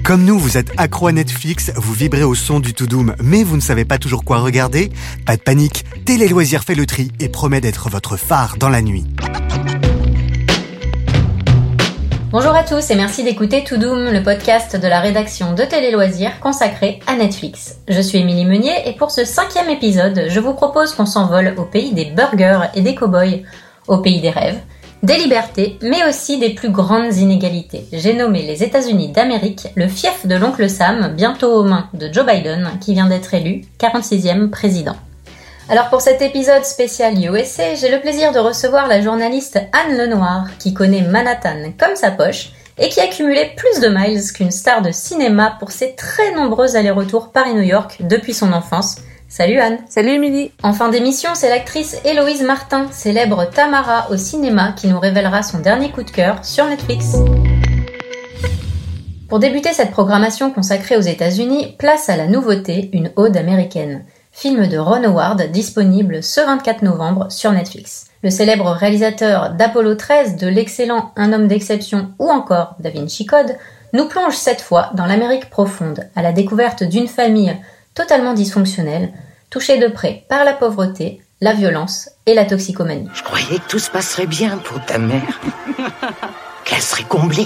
Comme nous, vous êtes accro à Netflix, vous vibrez au son du Toudoum, mais vous ne savez pas toujours quoi regarder? Pas de panique, Télé Loisirs fait le tri et promet d'être votre phare dans la nuit. Bonjour à tous et merci d'écouter Toudoum, le podcast de la rédaction de Télé Loisirs consacré à Netflix. Je suis Émilie Meunier et pour ce 5e épisode, je vous propose qu'on s'envole au pays des burgers et des cow-boys, au pays des rêves, des libertés, mais aussi des plus grandes inégalités. J'ai nommé les États-Unis d'Amérique, le fief de l'oncle Sam, bientôt aux mains de Joe Biden, qui vient d'être élu 46e président. Alors pour cet épisode spécial USA, j'ai le plaisir de recevoir la journaliste Anne Lenoir, qui connaît Manhattan comme sa poche, et qui a cumulé plus de miles qu'une star de cinéma pour ses très nombreux allers-retours Paris-New York depuis son enfance. Salut Anne. Salut Émilie. En fin d'émission, c'est l'actrice Héloïse Martin, célèbre Tamara au cinéma, qui nous révélera son dernier coup de cœur sur Netflix. Pour débuter cette programmation consacrée aux États-Unis, place à la nouveauté, une ode américaine. Film de Ron Howard, disponible ce 24 novembre sur Netflix. Le célèbre réalisateur d'Apollo 13, de l'excellent Un homme d'exception ou encore Da Vinci Code, nous plonge cette fois dans l'Amérique profonde, à la découverte d'une famille totalement dysfonctionnelle, touchée de près par la pauvreté, la violence et la toxicomanie. Je croyais que tout se passerait bien pour ta mère, qu'elle serait comblée.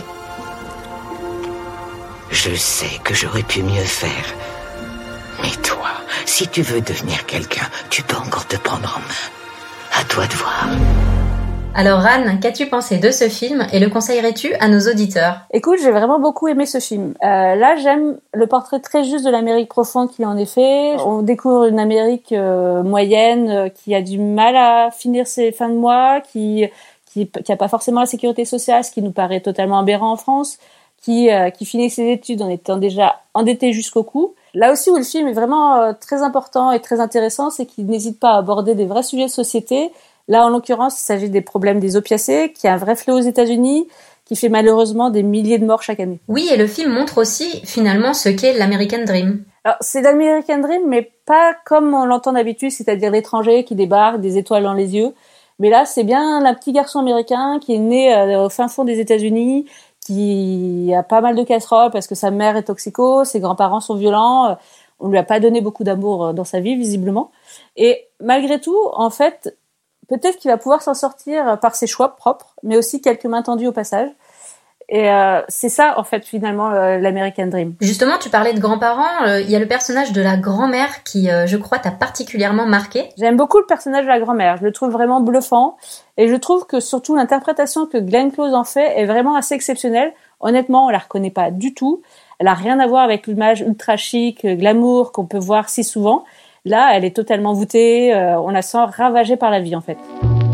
Je sais que j'aurais pu mieux faire. Mais toi, si tu veux devenir quelqu'un, tu peux encore te prendre en main. À toi de voir. Alors Anne, qu'as-tu pensé de ce film et le conseillerais-tu à nos auditeurs? Écoute, j'ai vraiment beaucoup aimé ce film. Là, j'aime le portrait très juste de l'Amérique profonde qu'il en est fait. On découvre une Amérique moyenne qui a du mal à finir ses fins de mois, qui a pas forcément la sécurité sociale, ce qui nous paraît totalement aberrant en France, qui finit ses études en étant déjà endetté jusqu'au cou. Là aussi où le film est vraiment très important et très intéressant, c'est qu'il n'hésite pas à aborder des vrais sujets de société. Là, en l'occurrence, il s'agit des problèmes des opiacés, qui est un vrai fléau aux États-Unis, qui fait malheureusement des milliers de morts chaque année. Oui, et le film montre aussi, finalement, ce qu'est l'American Dream. Alors, c'est l'American Dream, mais pas comme on l'entend d'habitude, c'est-à-dire l'étranger qui débarque, des étoiles dans les yeux. Mais là, c'est bien un petit garçon américain qui est né au fin fond des États-Unis, qui a pas mal de casseroles parce que sa mère est toxico, ses grands-parents sont violents, on lui a pas donné beaucoup d'amour dans sa vie, visiblement. Et malgré tout, en fait, peut-être qu'il va pouvoir s'en sortir par ses choix propres, mais aussi quelques mains tendues au passage. Et c'est ça, en fait, finalement, l'American Dream. Justement, tu parlais de grands-parents. Il y a le personnage de la grand-mère qui, je crois, t'a particulièrement marqué. J'aime beaucoup le personnage de la grand-mère. Je le trouve vraiment bluffant. Et je trouve que, surtout, l'interprétation que Glenn Close en fait est vraiment assez exceptionnelle. Honnêtement, on la reconnaît pas du tout. Elle a rien à voir avec l'image ultra chic, glamour qu'on peut voir si souvent. Là, elle est totalement voûtée. On la sent ravagée par la vie, en fait.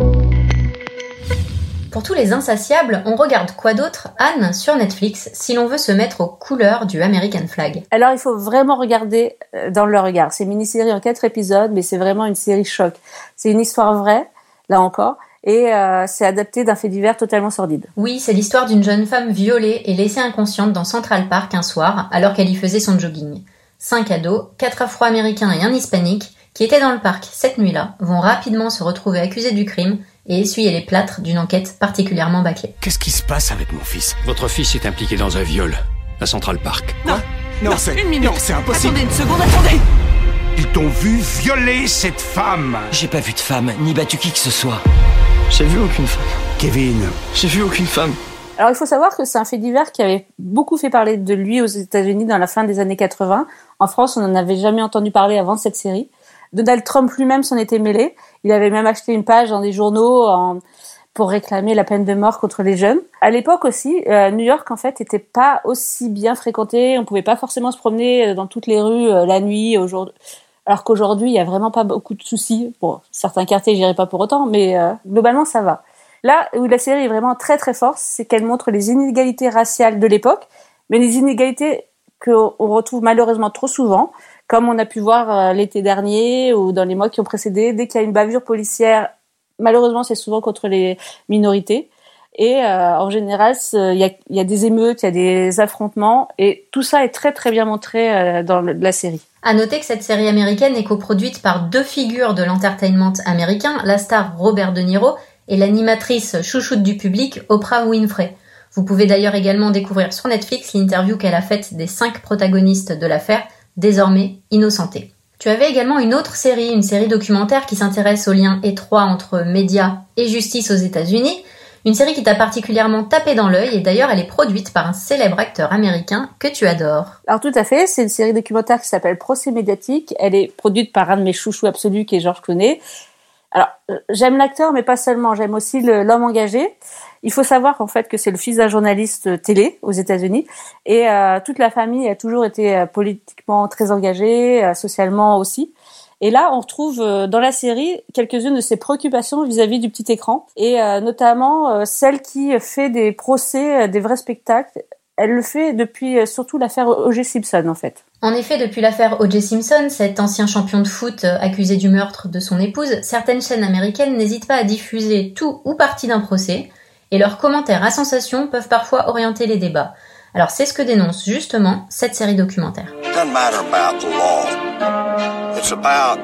Pour tous les insatiables, on regarde quoi d'autre, Anne, sur Netflix, si l'on veut se mettre aux couleurs du American Flag? Alors, il faut vraiment regarder dans le regard. C'est une mini-série en 4 épisodes, mais c'est vraiment une série choc. C'est une histoire vraie, là encore, et c'est adapté d'un fait divers totalement sordide. Oui, c'est l'histoire d'une jeune femme violée et laissée inconsciente dans Central Park un soir, alors qu'elle y faisait son jogging. 5 ados, 4 Afro-Américains et un Hispanique, qui étaient dans le parc cette nuit-là, vont rapidement se retrouver accusés du crime et essuyer les plâtres d'une enquête particulièrement bâclée. Qu'est-ce qui se passe avec mon fils? Votre fils est impliqué dans un viol à Central Park. Non, c'est une minute. Non, c'est impossible. Attendez une seconde, attendez. Ils t'ont vu violer cette femme. J'ai pas vu de femme, ni battu qui que ce soit. J'ai vu aucune femme. Kevin. J'ai vu aucune femme. Alors, il faut savoir que c'est un fait divers qui avait beaucoup fait parler de lui aux États-Unis dans la fin des années 80. En France, on n'en avait jamais entendu parler avant cette série. Donald Trump lui-même s'en était mêlé. Il avait même acheté une page dans des journaux pour réclamer la peine de mort contre les jeunes. À l'époque aussi, New York, en fait, était pas aussi bien fréquenté. On pouvait pas forcément se promener dans toutes les rues la nuit. Alors qu'aujourd'hui, il y a vraiment pas beaucoup de soucis. Bon, certains quartiers, j'irai pas pour autant, mais globalement, ça va. Là où la série est vraiment très très forte, c'est qu'elle montre les inégalités raciales de l'époque, mais les inégalités qu'on retrouve malheureusement trop souvent, comme on a pu voir l'été dernier ou dans les mois qui ont précédé. Dès qu'il y a une bavure policière, malheureusement, c'est souvent contre les minorités. Et en général, il y a des émeutes, il y a des affrontements, et tout ça est très très bien montré dans la série. À noter que cette série américaine est coproduite par 2 figures de l'entertainment américain, la star Robert De Niro et l'animatrice chouchoute du public Oprah Winfrey. Vous pouvez d'ailleurs également découvrir sur Netflix l'interview qu'elle a faite des 5 protagonistes de l'affaire, désormais innocentés. Tu avais également une autre série, une série documentaire qui s'intéresse aux liens étroits entre médias et justice aux États-Unis. Une série qui t'a particulièrement tapé dans l'œil et d'ailleurs elle est produite par un célèbre acteur américain que tu adores. Alors tout à fait, c'est une série documentaire qui s'appelle Procès médiatique. Elle est produite par un de mes chouchous absolus qui est George Clooney. Alors j'aime l'acteur mais pas seulement, j'aime aussi l'homme engagé. Il faut savoir en fait que c'est le fils d'un journaliste télé aux États-Unis et toute la famille a toujours été politiquement très engagée, socialement aussi. Et là, on retrouve dans la série quelques-unes de ses préoccupations vis-à-vis du petit écran et notamment celle qui fait des procès, des vrais spectacles. Elle le fait depuis surtout l'affaire O.J. Simpson en fait. En effet, depuis l'affaire O.J. Simpson, cet ancien champion de foot accusé du meurtre de son épouse, certaines chaînes américaines n'hésitent pas à diffuser tout ou partie d'un procès et leurs commentaires à sensation peuvent parfois orienter les débats. Alors c'est ce que dénonce justement cette série documentaire. It doesn't matter about the law. It's about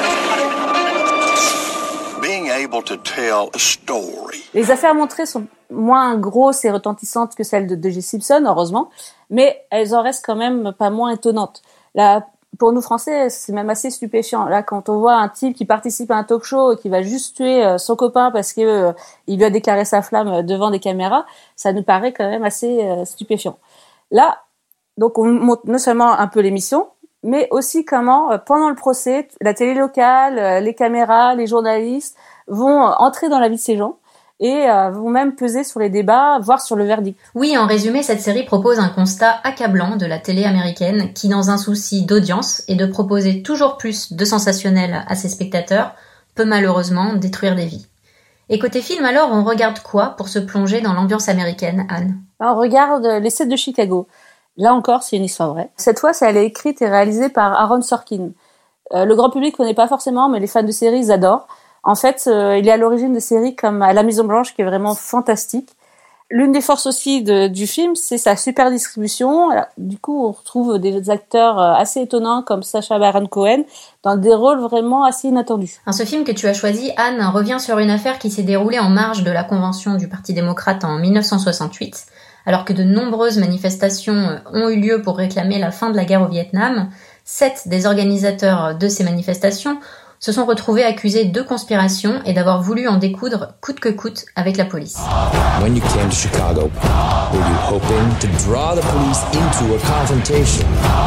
being able to tell a story. Les affaires montrées sont moins grosses et retentissantes que celles de O.J. Simpson, heureusement, mais elles en restent quand même pas moins étonnantes. Là, pour nous Français, c'est même assez stupéfiant. Là, quand on voit un type qui participe à un talk show et qui va juste tuer son copain parce que il lui a déclaré sa flamme devant des caméras, ça nous paraît quand même assez stupéfiant. Là, donc on montre non seulement un peu l'émission, mais aussi comment, pendant le procès, la télé locale, les caméras, les journalistes vont entrer dans la vie de ces gens et vont même peser sur les débats, voire sur le verdict. Oui, en résumé, cette série propose un constat accablant de la télé américaine qui, dans un souci d'audience et de proposer toujours plus de sensationnel à ses spectateurs, peut malheureusement détruire des vies. Et côté film alors, on regarde quoi pour se plonger dans l'ambiance américaine, Anne ? On regarde Les 7 de Chicago. Là encore, c'est une histoire vraie. Cette fois, elle est écrite et réalisée par Aaron Sorkin. Le grand public connaît pas forcément, mais les fans de séries, ils adorent. En fait, il est à l'origine de séries comme La Maison Blanche, qui est vraiment fantastique. L'une des forces aussi du film, c'est sa super distribution. Alors, du coup, on retrouve des acteurs assez étonnants comme Sacha Baron Cohen dans des rôles vraiment assez inattendus. Ce film que tu as choisi, Anne, revient sur une affaire qui s'est déroulée en marge de la convention du Parti démocrate en 1968. Alors que de nombreuses manifestations ont eu lieu pour réclamer la fin de la guerre au Vietnam, 7 des organisateurs de ces manifestations se sont retrouvés accusés de conspiration et d'avoir voulu en découdre coûte que coûte avec la police. When you came to Chicago, were you hoping to draw the police into a confrontation?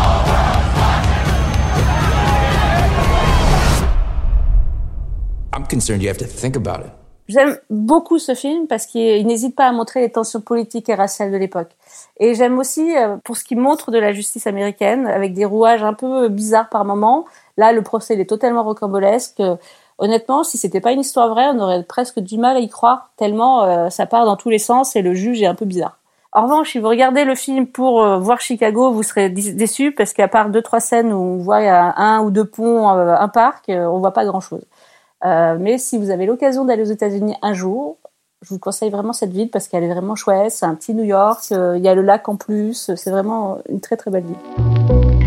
I'm concerned you have to think about it. J'aime beaucoup ce film parce qu'il n'hésite pas à montrer les tensions politiques et raciales de l'époque. Et j'aime aussi pour ce qu'il montre de la justice américaine, avec des rouages un peu bizarres par moments. Là, le procès il est totalement rocambolesque. Honnêtement, si c'était pas une histoire vraie, on aurait presque du mal à y croire, tellement ça part dans tous les sens et le juge est un peu bizarre. En revanche, si vous regardez le film pour voir Chicago, vous serez déçus parce qu'à part 2-3 scènes où on voit un ou deux ponts, un parc, on voit pas grand-chose. Mais si vous avez l'occasion d'aller aux États-Unis un jour, je vous conseille vraiment cette ville parce qu'elle est vraiment chouette. C'est un petit New York, il y a le lac en plus, c'est vraiment une très très belle ville.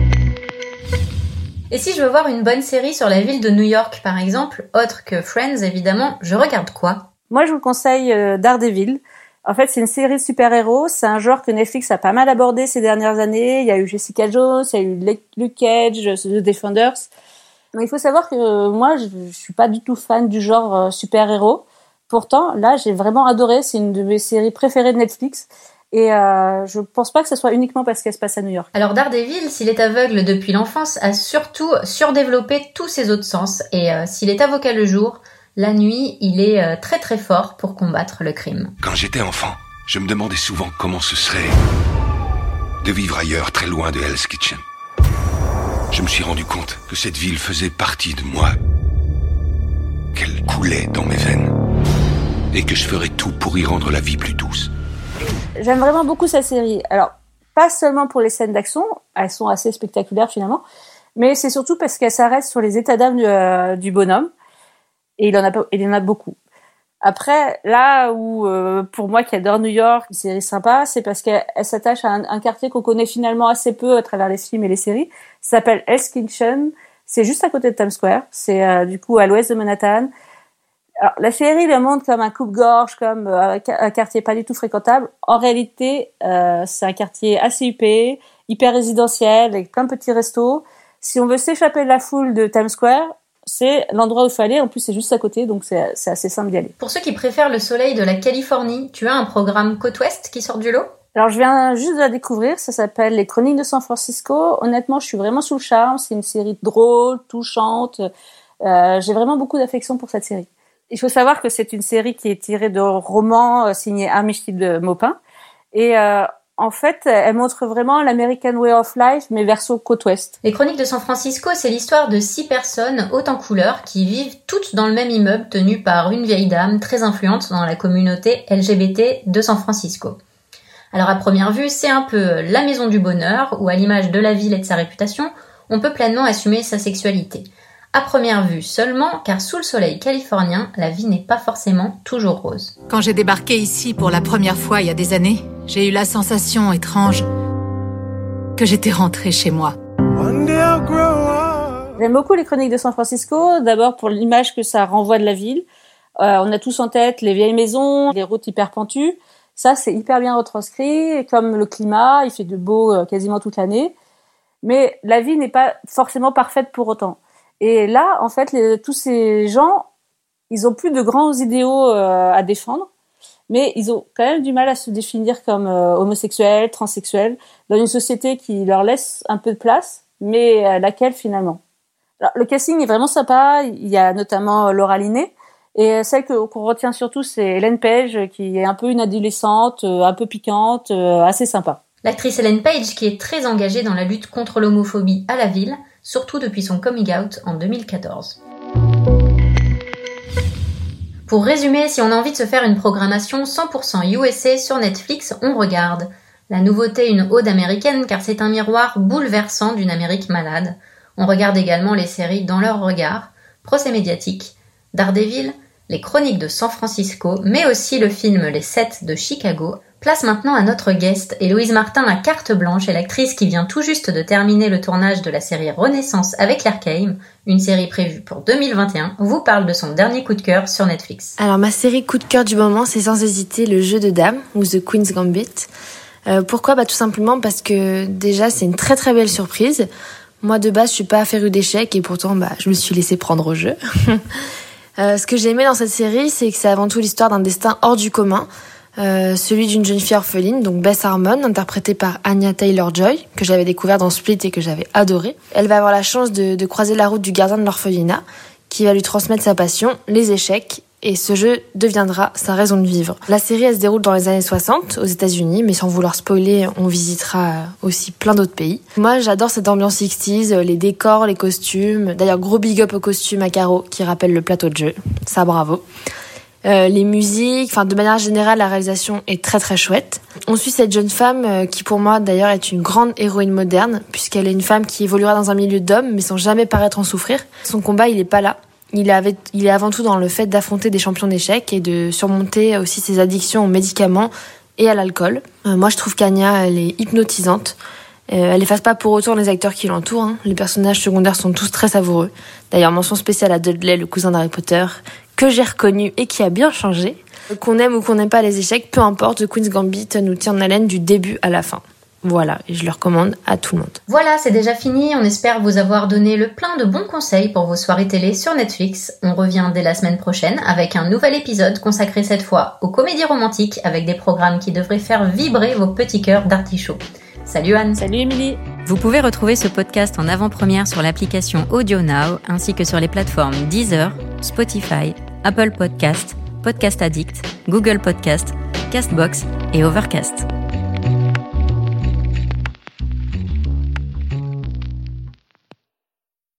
Et si je veux voir une bonne série sur la ville de New York par exemple, autre que Friends évidemment, je regarde quoi ? Moi je vous conseille Daredevil. En fait c'est une série de super-héros, c'est un genre que Netflix a pas mal abordé ces dernières années. Il y a eu Jessica Jones, il y a eu Luke Cage, The Defenders. Mais il faut savoir que moi, je suis pas du tout fan du genre super-héros. Pourtant, là, j'ai vraiment adoré. C'est une de mes séries préférées de Netflix. Et je pense pas que ce soit uniquement parce qu'elle se passe à New York. Alors Daredevil, s'il est aveugle depuis l'enfance, a surtout surdéveloppé tous ses autres sens. Et s'il est avocat le jour, la nuit, il est très très fort pour combattre le crime. Quand j'étais enfant, je me demandais souvent comment ce serait de vivre ailleurs, très loin de Hell's Kitchen. Je me suis rendu compte que cette ville faisait partie de moi, qu'elle coulait dans mes veines, et que je ferais tout pour y rendre la vie plus douce. J'aime vraiment beaucoup cette série. Alors, pas seulement pour les scènes d'action, elles sont assez spectaculaires finalement, mais c'est surtout parce qu'elle s'arrête sur les états d'âme du bonhomme, et il en a beaucoup. Après, là où, pour moi qui adore New York, une série sympa, c'est parce qu'elle s'attache à un quartier qu'on connaît finalement assez peu à travers les films et les séries. Ça s'appelle Hell's Kitchen. C'est juste à côté de Times Square. C'est du coup à l'ouest de Manhattan. Alors, la série le montre comme un coupe-gorge, comme un quartier pas du tout fréquentable. En réalité, c'est un quartier assez huppé, hyper résidentiel, avec plein de petits restos. Si on veut s'échapper de la foule de Times Square, c'est l'endroit où il faut aller. En plus, c'est juste à côté, donc c'est assez simple d'y aller. Pour ceux qui préfèrent le soleil de la Californie, tu as un programme Côte Ouest qui sort du lot ? Alors, je viens juste de la découvrir. Ça s'appelle Les Chroniques de San Francisco. Honnêtement, je suis vraiment sous le charme. C'est une série drôle, touchante. J'ai vraiment beaucoup d'affection pour cette série. Il faut savoir que c'est une série qui est tirée de romans signés Armistice Maupin. Et en fait, elle montre vraiment l'American Way of Life, mais verso côte ouest. Les Chroniques de San Francisco, c'est l'histoire de 6 personnes hautes en couleur qui vivent toutes dans le même immeuble tenu par une vieille dame très influente dans la communauté LGBT de San Francisco. Alors à première vue, c'est un peu la maison du bonheur, où à l'image de la ville et de sa réputation, on peut pleinement assumer sa sexualité. À première vue seulement, car sous le soleil californien, la vie n'est pas forcément toujours rose. Quand j'ai débarqué ici pour la première fois il y a des années, j'ai eu la sensation étrange que j'étais rentrée chez moi. J'aime beaucoup les Chroniques de San Francisco, d'abord pour l'image que ça renvoie de la ville. On a tous en tête les vieilles maisons, les routes hyper pentues. Ça, c'est hyper bien retranscrit, comme le climat, il fait de beau quasiment toute l'année. Mais la vie n'est pas forcément parfaite pour autant. Et là, en fait, tous ces gens, ils ont plus de grands idéaux à défendre, mais ils ont quand même du mal à se définir comme homosexuels, transsexuels, dans une société qui leur laisse un peu de place, mais laquelle finalement. Alors, le casting est vraiment sympa, il y a notamment Laura Linney, et celle qu'on retient surtout, c'est Ellen Page, qui est un peu une adolescente, un peu piquante, assez sympa. L'actrice Ellen Page, qui est très engagée dans la lutte contre l'homophobie à la ville, surtout depuis son coming out en 2014. Pour résumer, si on a envie de se faire une programmation 100% USA sur Netflix, on regarde. La nouveauté, une ode américaine, car c'est un miroir bouleversant d'une Amérique malade. On regarde également les séries Dans leur regard, Procès médiatique, Daredevil, Les Chroniques de San Francisco, mais aussi le film Les 7 de Chicago. Place maintenant à notre guest, Héloïse Martin, la carte blanche, et l'actrice qui vient tout juste de terminer le tournage de la série Renaissance avec Claire Kame, une série prévue pour 2021, vous parle de son dernier coup de cœur sur Netflix. Alors ma série coup de cœur du moment, c'est sans hésiter Le Jeu de Dames, ou The Queen's Gambit. Pourquoi ? Tout simplement parce que déjà c'est une très très belle surprise. Moi de base je suis pas férue d'échecs et pourtant je me suis laissée prendre au jeu. Ce que j'ai aimé dans cette série, c'est que c'est avant tout l'histoire d'un destin hors du commun. Celui d'une jeune fille orpheline, donc Beth Harmon, interprétée par Anya Taylor-Joy, que j'avais découvert dans Split et que j'avais adoré. Elle va avoir la chance de croiser la route du gardien de l'orphelinat, qui va lui transmettre sa passion, les échecs, et ce jeu deviendra sa raison de vivre. La série, elle se déroule dans les années 60, aux États-Unis, mais sans vouloir spoiler, on visitera aussi plein d'autres pays. Moi, j'adore cette ambiance 60s, les décors, les costumes. D'ailleurs, gros big up aux costumes à carreaux qui rappellent le plateau de jeu. Ça, bravo. Les musiques, de manière générale, la réalisation est très très chouette. On suit cette jeune femme qui pour moi d'ailleurs est une grande héroïne moderne, puisqu'elle est une femme qui évoluera dans un milieu d'hommes mais sans jamais paraître en souffrir. Son combat, il est pas là. Il est avant tout dans le fait d'affronter des champions d'échecs et de surmonter aussi ses addictions aux médicaments et à l'alcool. Moi je trouve qu'Anya, elle est hypnotisante. Elle efface pas pour autant les acteurs qui l'entourent. Les personnages secondaires sont tous très savoureux. D'ailleurs, mention spéciale à Dudley, le cousin d'Harry Potter, que j'ai reconnu et qui a bien changé. Qu'on aime ou qu'on n'aime pas les échecs, peu importe, The Queen's Gambit nous tient en haleine du début à la fin. Voilà, et je le recommande à tout le monde. Voilà, c'est déjà fini. On espère vous avoir donné le plein de bons conseils pour vos soirées télé sur Netflix. On revient dès la semaine prochaine avec un nouvel épisode consacré cette fois aux comédies romantiques avec des programmes qui devraient faire vibrer vos petits cœurs d'artichaut. Salut Anne. Salut Émilie. Vous pouvez retrouver ce podcast en avant-première sur l'application Audio Now ainsi que sur les plateformes Deezer, Spotify, Apple Podcast, Podcast Addict, Google Podcast, Castbox et Overcast.